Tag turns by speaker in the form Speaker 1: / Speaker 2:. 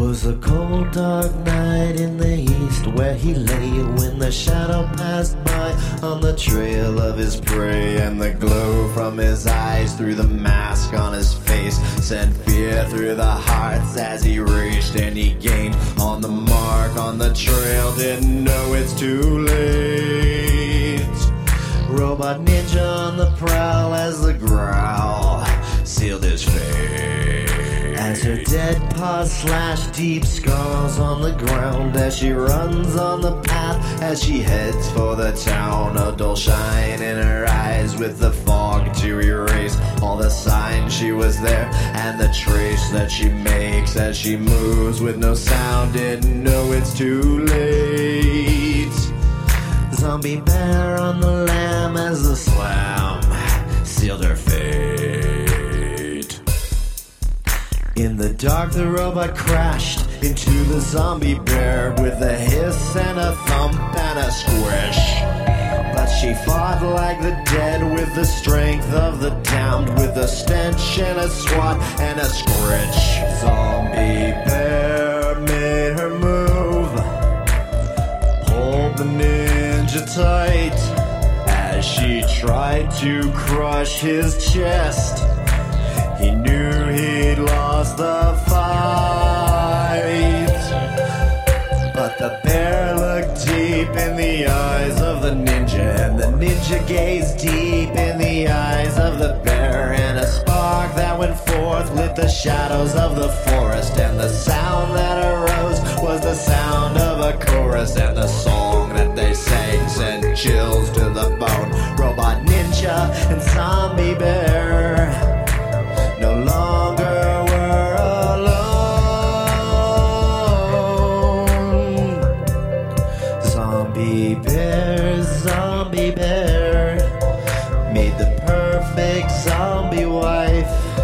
Speaker 1: 'Twas a cold dark night in the east, where he lay when the shadow passed by on the trail of his prey, and the glow from his eyes through the mask on his face sent fear through the hearts as he reached and he gained on the mark on the trail. Didn't know it's too late. Robot ninja on the prowl as the growl sealed his fate. As her dead paws slash deep scars on the ground, as she runs on the path, as she heads for the town, a dull shine in her eyes with the fog to erase all the signs she was there, and the trace that she makes as she moves with no sound. Didn't know it's too late. Zombie bear on the lamb as the slam sealed her fate. In the dark, the robot crashed into the zombie bear with a hiss and a thump and a squish. But she fought like the dead with the strength of the damned, with a stench and a swat and a scritch. Zombie bear made her move, hold the ninja tight as she tried to crush his chest. He knew he'd lost the fight, but the bear looked deep in the eyes of the ninja, and the ninja gazed deep in the eyes of the bear, and a spark that went forth lit the shadows of the forest, and the sound that arose was the sound of a chorus, and the song that they sang sent chills to the bone. Robot ninja and zombie bear no longer were alone. Zombie bear made the perfect zombie wife.